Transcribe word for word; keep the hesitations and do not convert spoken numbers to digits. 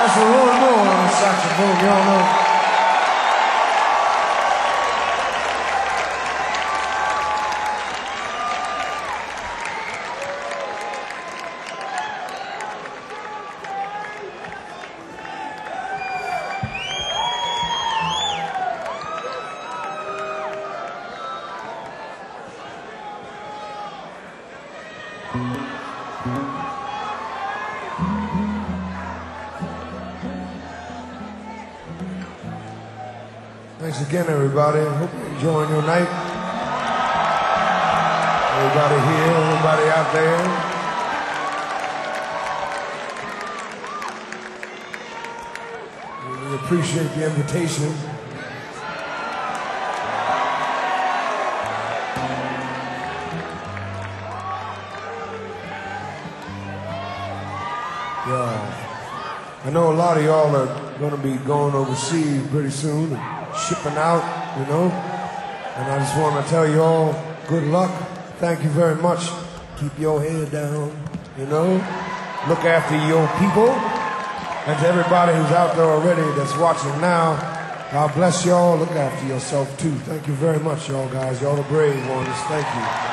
That's a Roy Moore on the saxophone, y'all know. Thanks again, everybody. I hope you're enjoying your night. Everybody here, everybody out there. We appreciate the invitation. Yeah. I know a lot of y'all are going to be going overseas pretty soon. Shipping out, you know, and I just want to tell you all good luck. Thank you very much. Keep your head down, you know. Look after your people. And to everybody who's out there already that's watching now, God bless y'all. Look after yourself too. Thank you very much, y'all guys. Y'all the brave ones. Thank you.